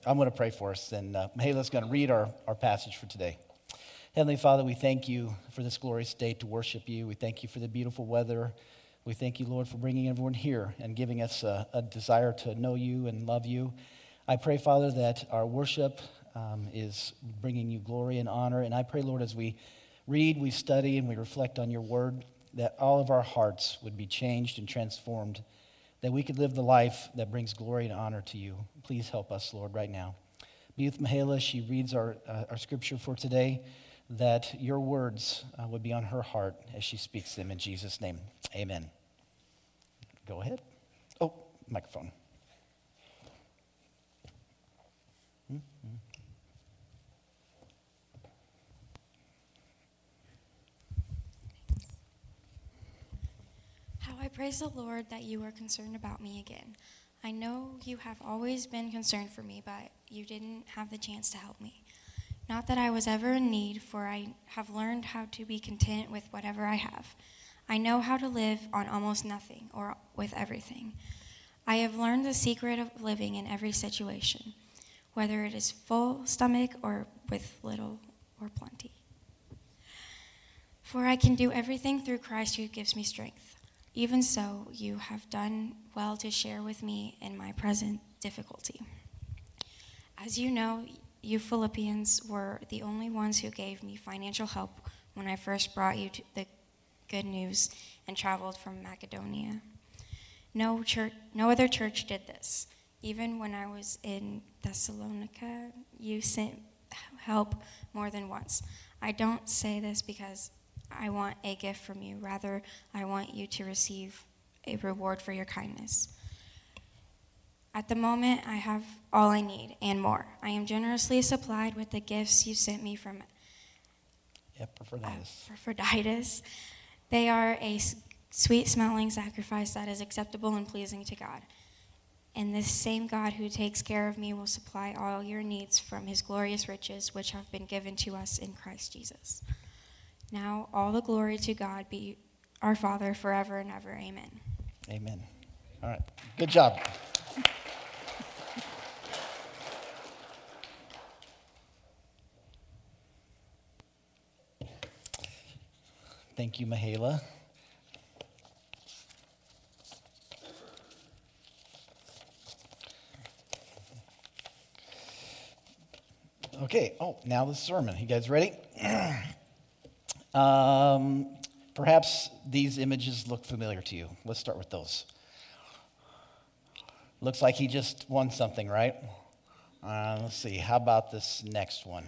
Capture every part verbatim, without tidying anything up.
I'm going to pray for us, and uh, Mahela's going to read our, our passage for today. Heavenly Father, we thank you for this glorious day to worship you. We thank you for the beautiful weather. We thank you, Lord, for bringing everyone here and giving us a, a desire to know you and love you. I pray, Father, that our worship um, is bringing you glory and honor. And I pray, Lord, as we read, we study, and we reflect on your word, that all of our hearts would be changed and transformed, that we could live the life that brings glory and honor to you. Please help us, Lord, right now. Be with Mahela. She reads our, uh, our scripture for today, that your words uh, would be on her heart as she speaks them in Jesus' name. Amen. Go ahead. Oh, microphone. Mm-hmm. How I praise the Lord that you are concerned about me again. I know you have always been concerned for me, but you didn't have the chance to help me. Not that I was ever in need, for I have learned how to be content with whatever I have. I know how to live on almost nothing or with everything. I have learned the secret of living in every situation, whether it is full stomach or with little or plenty. For I can do everything through Christ who gives me strength. Even so, you have done well to share with me in my present difficulty. As you know, you Philippians were the only ones who gave me financial help when I first brought you to the good news and traveled from Macedonia. No church, no other church did this. Even when I was in Thessalonica, you sent help more than once. I don't say this because I want a gift from you. Rather, I want you to receive a reward for your kindness. At the moment, I have all I need and more. I am generously supplied with the gifts you sent me from Epaphroditus. Epaphroditus. They are a sweet-smelling sacrifice that is acceptable and pleasing to God. And this same God who takes care of me will supply all your needs from his glorious riches, which have been given to us in Christ Jesus. Now, all the glory to God be our Father forever and ever. Amen. Amen. All right. Good job. Thank you, Mahela. Okay. Oh, now the sermon. You guys ready? Um, perhaps these images look familiar to you. Let's start with those. Looks like he just won something, right? Uh, let's see. How about this next one?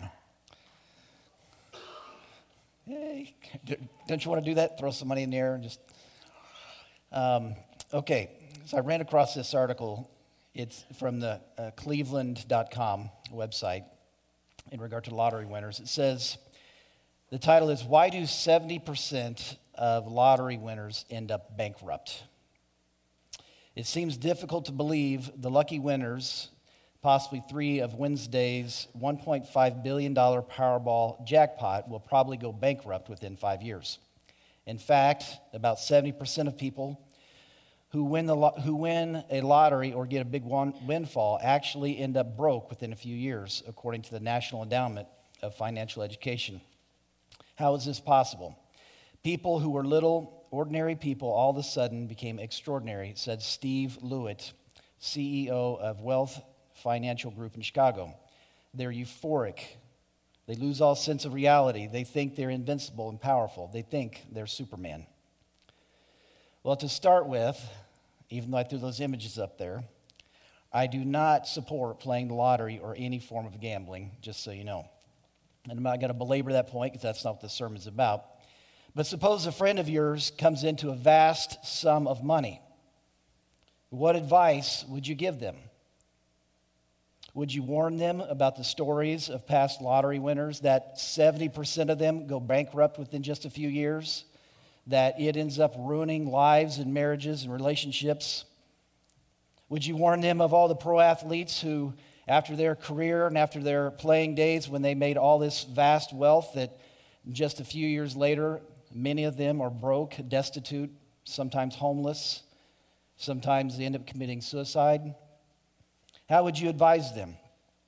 Hey, don't you want to do that? Throw some money in the air and just. Um, okay. So I ran across this article. It's from the uh, Cleveland dot com website in regard to lottery winners. It says. The title is, Why Do seventy percent of Lottery Winners End Up Bankrupt? It seems difficult to believe the lucky winners, possibly three of Wednesday's one point five billion dollars Powerball jackpot, will probably go bankrupt within five years. In fact, about seventy percent of people who win, the lo- who win a lottery or get a big win- windfall actually end up broke within a few years, according to the National Endowment of Financial Education. How is this possible? People who were little, ordinary people all of a sudden became extraordinary, said Steve Lewitt, C E O of Wealth Financial Group in Chicago. They're euphoric. They lose all sense of reality. They think they're invincible and powerful. They think they're Superman. Well, to start with, even though I threw those images up there, I do not support playing the lottery or any form of gambling, just so you know. And I'm not going to belabor that point because that's not what this sermon's about. But suppose a friend of yours comes into a vast sum of money. What advice would you give them? Would you warn them about the stories of past lottery winners, that seventy percent of them go bankrupt within just a few years, that it ends up ruining lives and marriages and relationships? Would you warn them of all the pro athletes who, after their career and after their playing days, when they made all this vast wealth, that just a few years later, many of them are broke, destitute, sometimes homeless, sometimes they end up committing suicide? How would you advise them?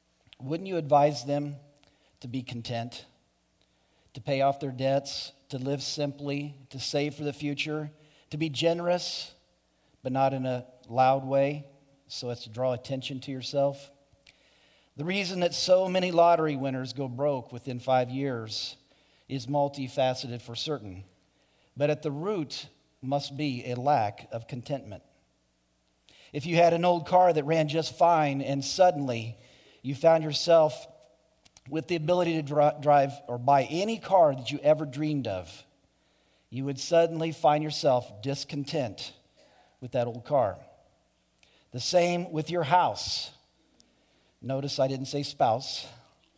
wouldn't you advise them to be content, to pay off their debts, to live simply, to save for the future, to be generous, but not in a loud way so as to draw attention to yourself? The reason that so many lottery winners go broke within five years is multifaceted for certain, but at the root must be a lack of contentment. If you had an old car that ran just fine and suddenly you found yourself with the ability to dri- drive or buy any car that you ever dreamed of, you would suddenly find yourself discontent with that old car. The same with your house. Notice I didn't say spouse.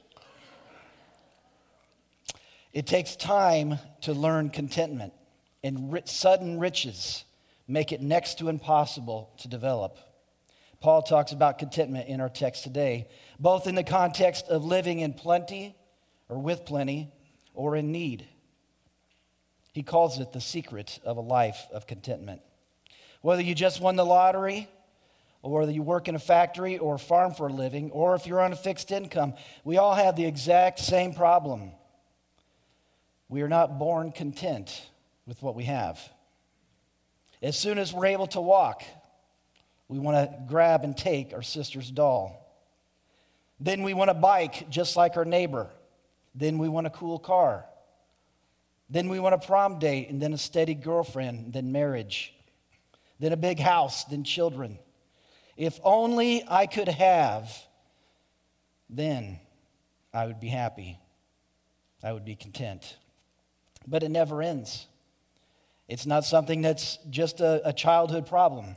It takes time to learn contentment, and ri- sudden riches make it next to impossible to develop. Paul talks about contentment in our text today, both in the context of living in plenty or with plenty or in need. He calls it the secret of a life of contentment. Whether you just won the lottery, or whether you work in a factory or farm for a living, or if you're on a fixed income, we all have the exact same problem. We are not born content with what we have. As soon as we're able to walk, we want to grab and take our sister's doll. Then we want a bike just like our neighbor. Then we want a cool car. Then we want a prom date, and then a steady girlfriend, then marriage. Then a big house, then children. If only I could have, then I would be happy. I would be content. But it never ends. It's not something that's just a, a childhood problem.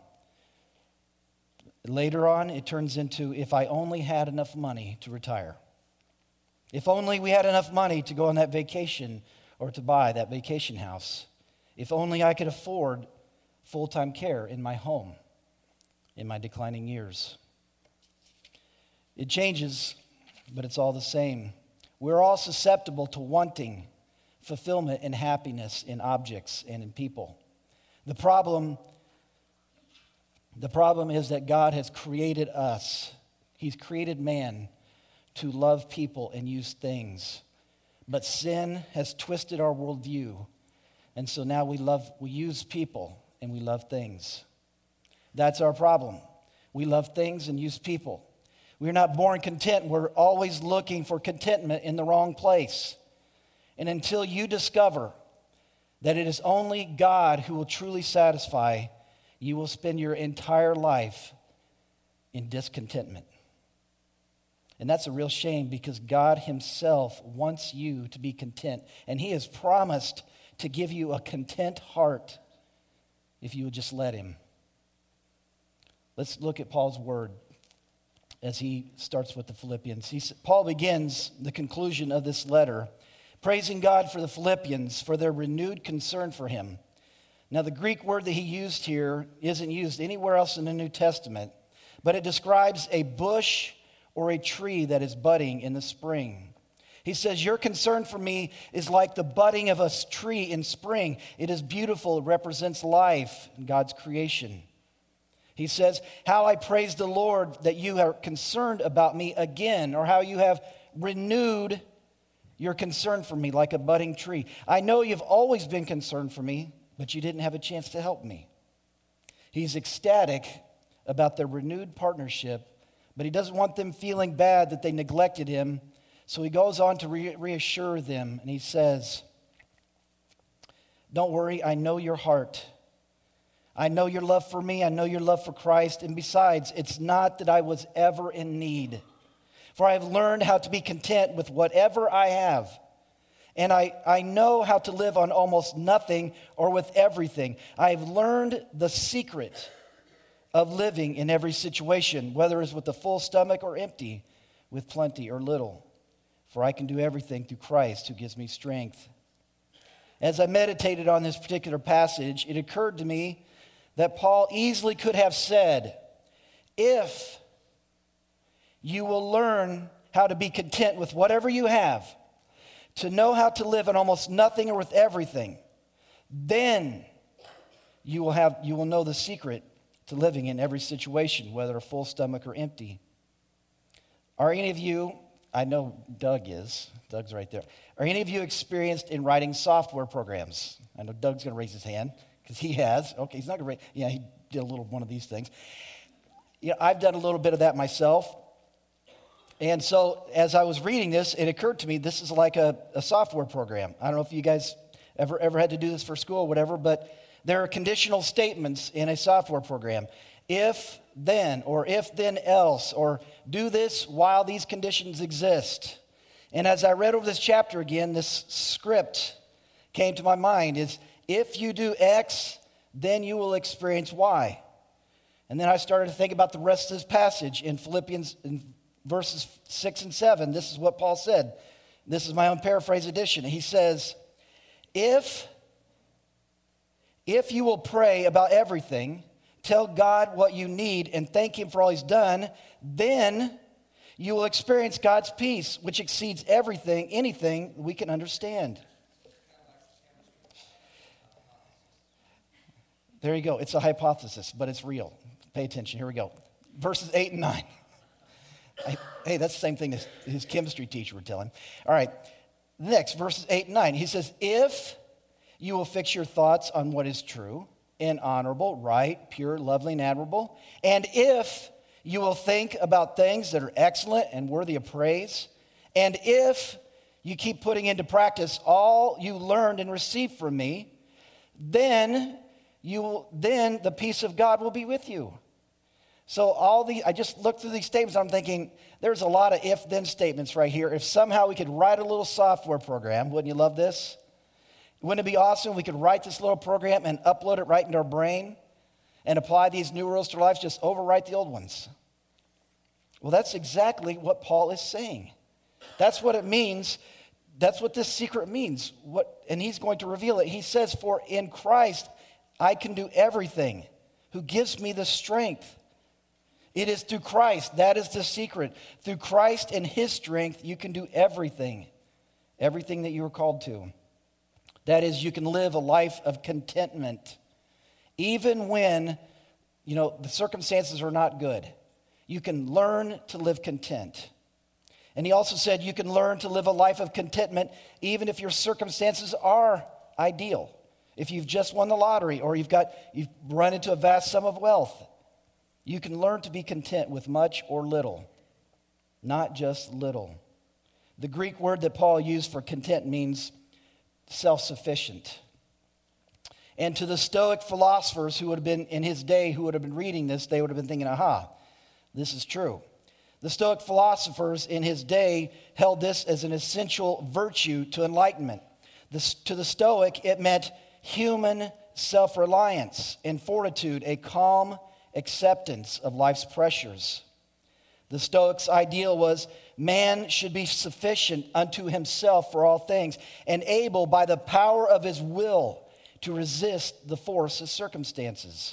Later on, it turns into, if I only had enough money to retire. If only we had enough money to go on that vacation or to buy that vacation house. If only I could afford full-time care in my home in my declining years. It changes, but it's all the same. We're all susceptible to wanting fulfillment and happiness in objects and in people. The problem, the problem is that God has created us. He's created man to love people and use things. But sin has twisted our worldview. And so now we love, we use people and we love things. That's our problem. We love things and use people. We're not born content. We're always looking for contentment in the wrong place. And until you discover that it is only God who will truly satisfy, you will spend your entire life in discontentment. And that's a real shame, because God himself wants you to be content. And he has promised to give you a content heart if you would just let him. Let's look at Paul's word as he starts with the Philippians. He, Paul begins the conclusion of this letter praising God for the Philippians, for their renewed concern for him. Now, the Greek word that he used here isn't used anywhere else in the New Testament, but it describes a bush or a tree that is budding in the spring. He says, your concern for me is like the budding of a tree in spring. It is beautiful. It represents life in God's creation. He says, how I praise the Lord that you are concerned about me again, or how you have renewed your concern for me like a budding tree. I know you've always been concerned for me, but you didn't have a chance to help me. He's ecstatic about their renewed partnership, but he doesn't want them feeling bad that they neglected him. So he goes on to re- reassure them, and he says, don't worry, I know your heart. I know your love for me. I know your love for Christ. And besides, it's not that I was ever in need. For I have learned how to be content with whatever I have. And I, I know how to live on almost nothing or with everything. I have learned the secret of living in every situation, whether it's with a full stomach or empty, with plenty or little. For I can do everything through Christ who gives me strength. As I meditated on this particular passage, it occurred to me that Paul easily could have said, if you will learn how to be content with whatever you have, to know how to live on almost nothing or with everything, then you will have you will know the secret to living in every situation, whether a full stomach or empty. Are any of you, I know Doug is, Doug's right there. Are any of you experienced in writing software programs? I know Doug's going to raise his hand because he has. Okay, he's not going to raise, yeah, he did a little one of these things. Yeah, I've done a little bit of that myself. And so as I was reading this, it occurred to me this is like a, a software program. I don't know if you guys ever, ever had to do this for school or whatever, but there are conditional statements in a software program. If, then, or if, then, else, or do this while these conditions exist. And as I read over this chapter again, this script came to my mind is, if you do X, then you will experience Y. And then I started to think about the rest of this passage in Philippians in verses six and seven. This is what Paul said. This is my own paraphrase edition. He says, if, if you will pray about everything, tell God what you need and thank him for all he's done, then you will experience God's peace, which exceeds everything, anything we can understand. There you go. It's a hypothesis, but it's real. Pay attention. Here we go. Verses eight and nine. I, hey, that's the same thing as his chemistry teacher would tell him. All right. Next, verses eight and nine. He says, if you will fix your thoughts on what is true and honorable, right, pure, lovely, and admirable, and if you will think about things that are excellent and worthy of praise, and if you keep putting into practice all you learned and received from me, then you will, then the peace of God will be with you. So all the I just looked through these statements. I'm thinking there's a lot of if-then statements right here. If somehow we could write a little software program, wouldn't you love this? Wouldn't it be awesome if we could write this little program and upload it right into our brain and apply these new rules to our lives, just overwrite the old ones? Well, that's exactly what Paul is saying. That's what it means. That's what this secret means. What, and he's going to reveal it. He says, for in Christ I can do everything, who gives me the strength. It is through Christ. That is the secret. Through Christ and his strength, you can do everything. Everything that you were called to. That is, you can live a life of contentment. Even when, you know, the circumstances are not good. You can learn to live content. And he also said you can learn to live a life of contentment even if your circumstances are ideal. If you've just won the lottery or you've got you've run into a vast sum of wealth. You can learn to be content with much or little, not just little. The Greek word that Paul used for content means self-sufficient. And to the Stoic philosophers who would have been in his day, who would have been reading this, they would have been thinking, aha, this is true. The Stoic philosophers in his day held this as an essential virtue to enlightenment. This, to the Stoic, it meant human self-reliance and fortitude, a calm acceptance of life's pressures. The Stoics' ideal was man should be sufficient unto himself for all things and able by the power of his will to resist the force of circumstances.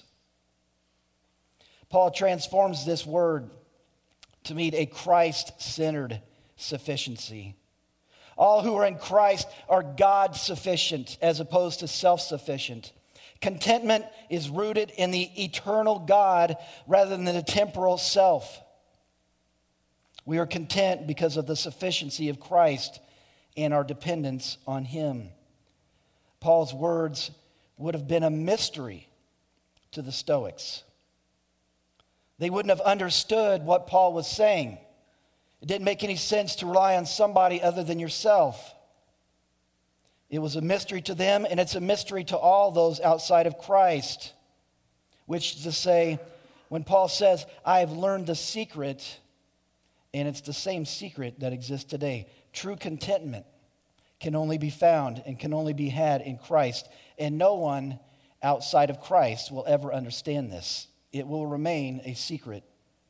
Paul transforms this word to mean a Christ-centered sufficiency. All who are in Christ are God-sufficient as opposed to self-sufficient. Contentment is rooted in the eternal God rather than the temporal self. We are content because of the sufficiency of Christ and our dependence on him. Paul's words would have been a mystery to the Stoics. They wouldn't have understood what Paul was saying. It didn't make any sense to rely on somebody other than yourself. It was a mystery to them, and it's a mystery to all those outside of Christ. Which is to say, when Paul says, I have learned the secret, and it's the same secret that exists today. True contentment can only be found and can only be had in Christ. And no one outside of Christ will ever understand this. It will remain a secret.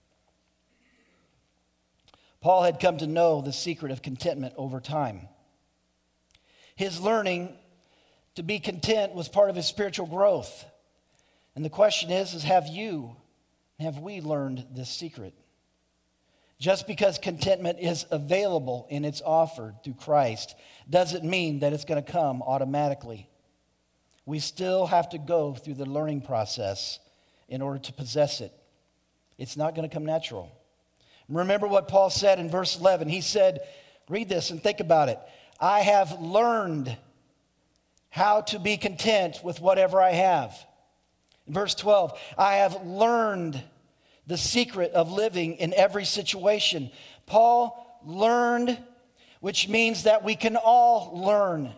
Paul had come to know the secret of contentment over time. His learning to be content was part of his spiritual growth. And the question is, is have you, have we learned this secret? Just because contentment is available and it's offered through Christ doesn't mean that it's going to come automatically. We still have to go through the learning process in order to possess it. It's not going to come natural. Remember what Paul said in verse eleven. He said, read this and think about it. I have learned how to be content with whatever I have. In verse twelve, I have learned the secret of living in every situation. Paul learned, which means that we can all learn.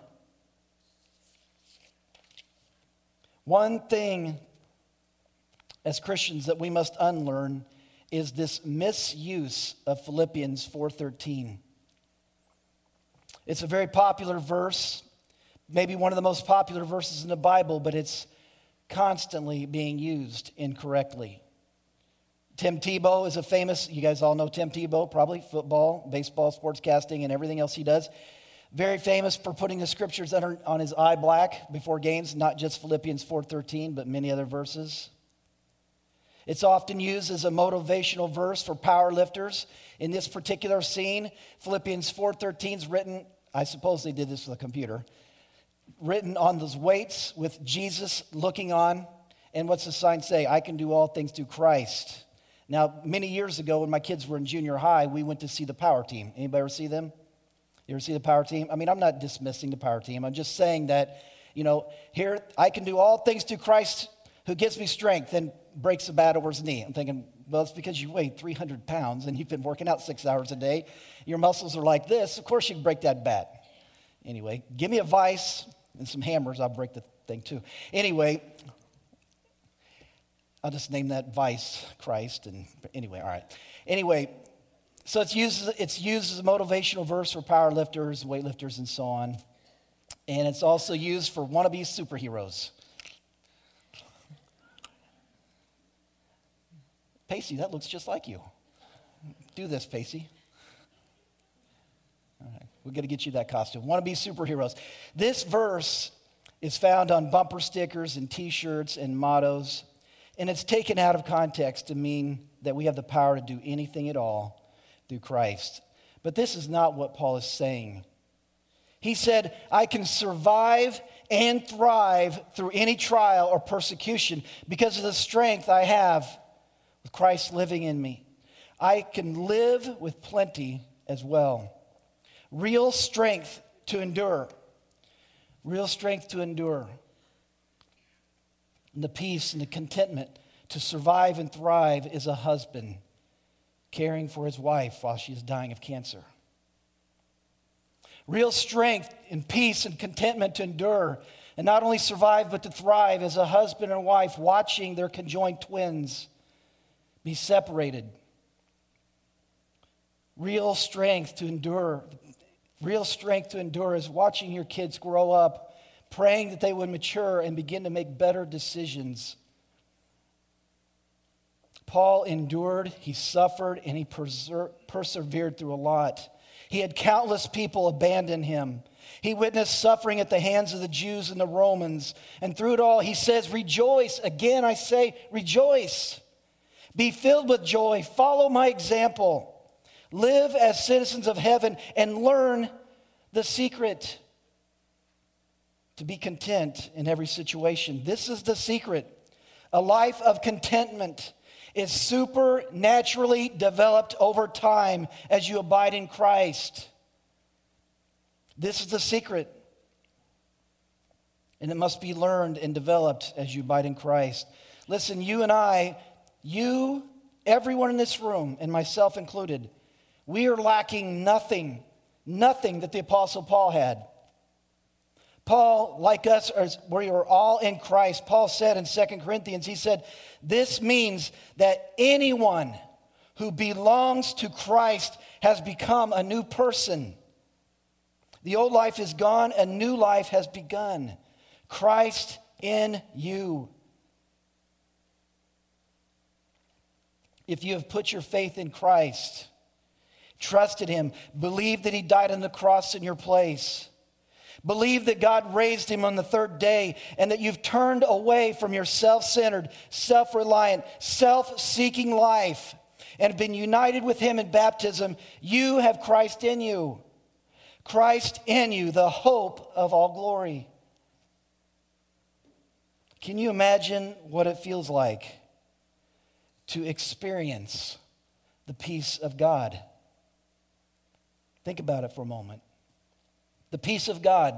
One thing as Christians that we must unlearn is this misuse of Philippians four thirteen. It's a very popular verse, maybe one of the most popular verses in the Bible, but it's constantly being used incorrectly. Tim Tebow is a famous, you guys all know Tim Tebow, probably, football, baseball, sportscasting, and everything else he does. Very famous for putting the scriptures under, on his eye black before games, not just Philippians four thirteen, but many other verses. It's often used as a motivational verse for power lifters. In this particular scene, Philippians four thirteen is written, I suppose they did this with a computer, written on those weights with Jesus looking on. And what's the sign say? I can do all things through Christ. Now, many years ago when my kids were in junior high, we went to see the Power Team. Anybody ever see them? You ever see the Power Team? I mean, I'm not dismissing the Power Team. I'm just saying that, you know, here, I can do all things through Christ who gives me strength, and breaks a bat over his knee. I'm thinking, well, it's because you weigh three hundred pounds and you've been working out six hours a day. Your muscles are like this. Of course you can break that bat. Anyway, give me a vise and some hammers. I'll break the thing too. Anyway, I'll just name that vice Christ. And anyway, all right. Anyway, so it's used, it's used as a motivational verse for power lifters, weightlifters, and so on. And it's also used for wannabe superheroes. Pacey, that looks just like you. Do this, Pacey. All right, we're going to get you that costume. Wannabe superheroes. This verse is found on bumper stickers and T-shirts and mottos, and it's taken out of context to mean that we have the power to do anything at all through Christ. But this is not what Paul is saying. He said, I can survive and thrive through any trial or persecution because of the strength I have with Christ living in me. I can live with plenty as well. Real strength to endure. Real strength to endure. And the peace and the contentment to survive and thrive is a husband caring for his wife while she is dying of cancer. Real strength and peace and contentment to endure and not only survive but to thrive as a husband and wife watching their conjoined twins be separated. Real strength to endure. Real strength to endure is watching your kids grow up, praying that they would mature and begin to make better decisions. Paul endured, he suffered, and he perser- persevered through a lot. He had countless people abandon him. He witnessed suffering at the hands of the Jews and the Romans. And through it all, he says, rejoice. Again, I say, rejoice. Be filled with joy. Follow my example. Live as citizens of heaven and learn the secret to be content in every situation. This is the secret. A life of contentment is supernaturally developed over time as you abide in Christ. This is the secret. And it must be learned and developed as you abide in Christ. Listen, you and I, you, everyone in this room, and myself included, we are lacking nothing, nothing that the Apostle Paul had. Paul, like us, we are all in Christ. Paul said in Second Corinthians, he said, this means that anyone who belongs to Christ has become a new person. The old life is gone, a new life has begun. Christ in you. If you have put your faith in Christ, trusted him, believed that he died on the cross in your place, believe that God raised him on the third day, and that you've turned away from your self-centered, self-reliant, self-seeking life and have been united with him in baptism, you have Christ in you. Christ in you, the hope of all glory. Can you imagine what it feels like to experience the peace of God. Think about it for a moment. The peace of God.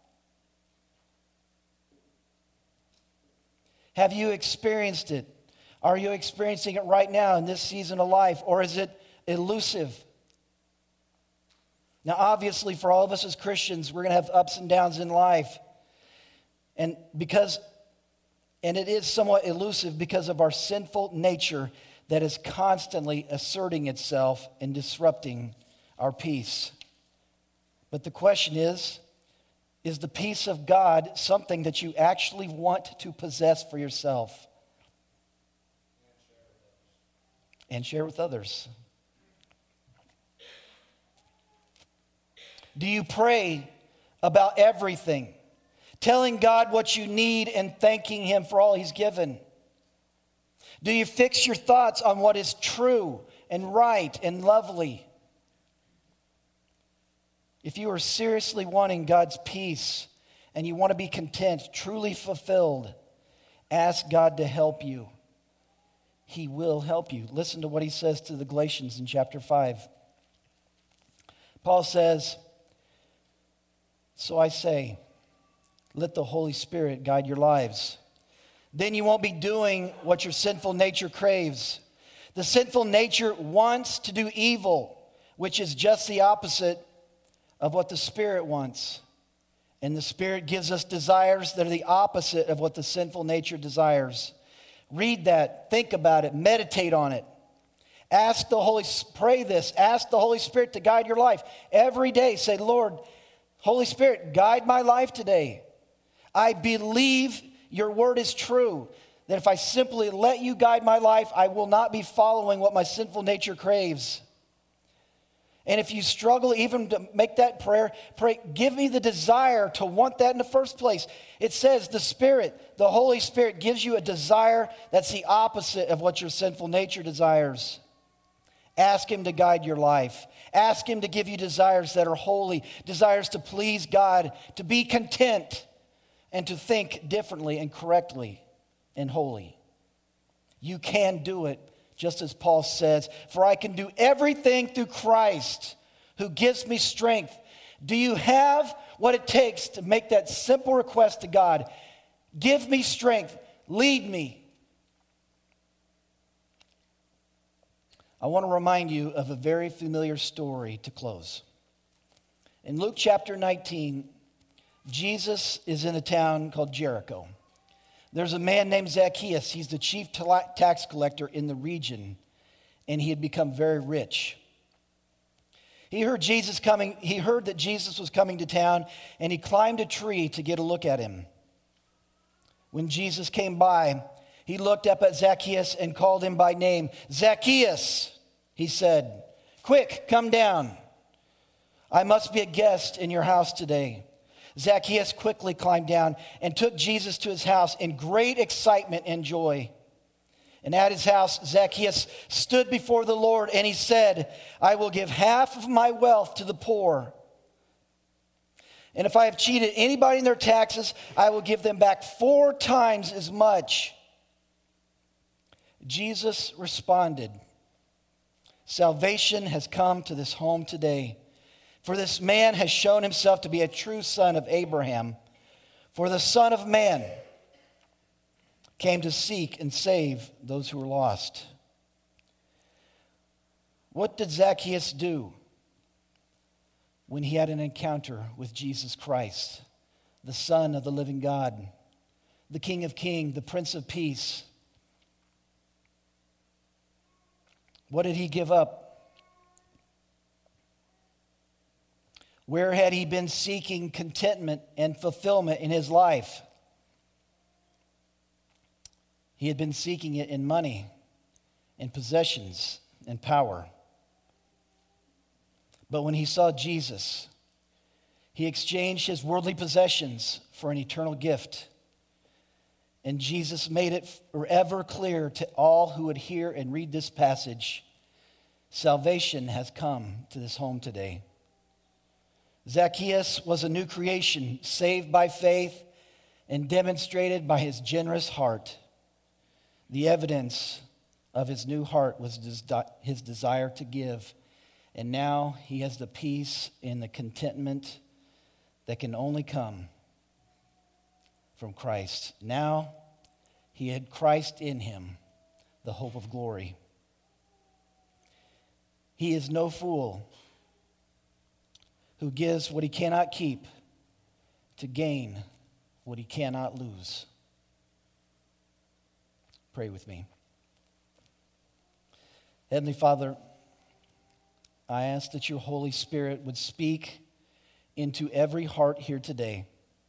Have you experienced it? Are you experiencing it right now in this season of life, or is it elusive? Now, obviously, for all of us as Christians, we're going to have ups and downs in life. And because, and it is somewhat elusive because of our sinful nature that is constantly asserting itself and disrupting our peace. But the question is, is the peace of God something that you actually want to possess for yourself? And share with others. Do you pray about everything, telling God what you need and thanking Him for all He's given? Do you fix your thoughts on what is true and right and lovely? If you are seriously wanting God's peace and you want to be content, truly fulfilled, ask God to help you. He will help you. Listen to what he says to the Galatians in chapter five. Paul says, "So I say, let the Holy Spirit guide your lives. Then you won't be doing what your sinful nature craves. The sinful nature wants to do evil, which is just the opposite of what the Spirit wants. And the Spirit gives us desires that are the opposite of what the sinful nature desires." Read that, think about it, meditate on it. Ask the Holy, pray this, ask the Holy Spirit to guide your life. Every day say, "Lord, Holy Spirit, guide my life today. I believe your word is true, that if I simply let you guide my life, I will not be following what my sinful nature craves." And if you struggle even to make that prayer, pray, "Give me the desire to want that in the first place." It says the Spirit, the Holy Spirit gives you a desire that's the opposite of what your sinful nature desires. Ask Him to guide your life. Ask Him to give you desires that are holy, desires to please God, to be content, and to think differently and correctly and holy. You can do it. Just as Paul says, "For I can do everything through Christ who gives me strength." Do you have what it takes to make that simple request to God? Give me strength. Lead me. I want to remind you of a very familiar story to close. In Luke chapter nineteen, Jesus is in a town called Jericho. There's a man named Zacchaeus. He's the chief tax collector in the region, and he had become very rich. He heard Jesus coming. He heard that Jesus was coming to town, and he climbed a tree to get a look at him. When Jesus came by, he looked up at Zacchaeus and called him by name. "Zacchaeus," he said, "quick, come down. I must be a guest in your house today." Zacchaeus quickly climbed down and took Jesus to his house in great excitement and joy. And at his house, Zacchaeus stood before the Lord and he said, "I will give half of my wealth to the poor. And if I have cheated anybody in their taxes, I will give them back four times as much." Jesus responded, "Salvation has come to this home today. For this man has shown himself to be a true son of Abraham. For the Son of Man came to seek and save those who were lost." What did Zacchaeus do when he had an encounter with Jesus Christ, the Son of the living God, the King of Kings, the Prince of Peace? What did he give up? Where had he been seeking contentment and fulfillment in his life? He had been seeking it in money, in possessions, and power. But when he saw Jesus, he exchanged his worldly possessions for an eternal gift. And Jesus made it forever clear to all who would hear and read this passage: salvation has come to this home today. Zacchaeus was a new creation, saved by faith and demonstrated by his generous heart, the evidence of his new heart was his desire to give. And now he has the peace and the contentment that can only come from Christ. Now he had Christ in him, the hope of glory. He is no fool who gives what he cannot keep to gain what he cannot lose. Pray with me. Heavenly Father, I ask that your Holy Spirit would speak into every heart here today.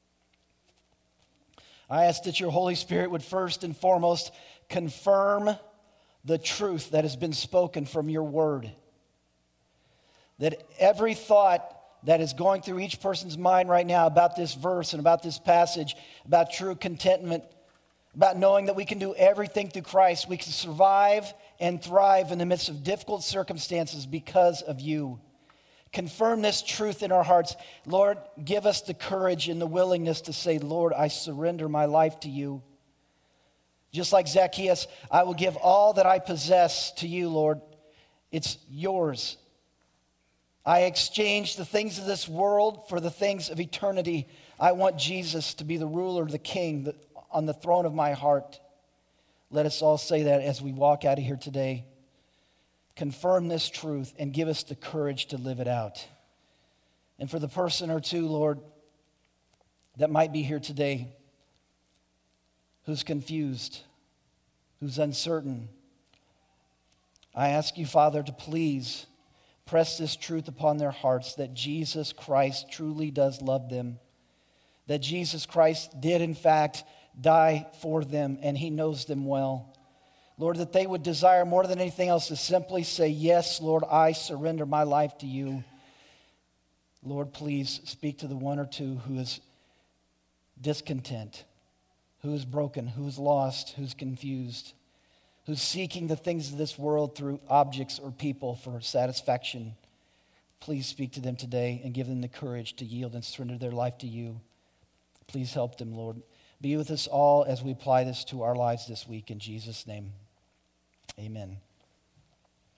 I ask that your Holy Spirit would first and foremost confirm the truth that has been spoken from your word. That every thought that is going through each person's mind right now about this verse and about this passage, about true contentment, about knowing that we can do everything through Christ, we can survive and thrive in the midst of difficult circumstances because of you. Confirm this truth in our hearts. Lord, give us the courage and the willingness to say, Lord, I surrender my life to you. Just like Zacchaeus, I will give all that I possess to you, Lord. It's yours. I exchange the things of this world for the things of eternity. I want Jesus to be the ruler, the king, the on the throne of my heart. Let us all say that as we walk out of here today. Confirm this truth and give us the courage to live it out. And for the person or two, Lord, that might be here today who's confused, who's uncertain, I ask you, Father, to please press this truth upon their hearts that Jesus Christ truly does love them, that Jesus Christ did, in fact, die for them, and he knows them well. Lord, that they would desire more than anything else to simply say, yes, Lord, I surrender my life to you. Lord, please speak to the one or two who is discontent, who is broken, who is lost, who's confused, who's seeking the things of this world through objects or people for satisfaction. Please speak to them today and give them the courage to yield and surrender their life to you. Please help them, Lord. Be with us all as we apply this to our lives this week. In Jesus' name, amen.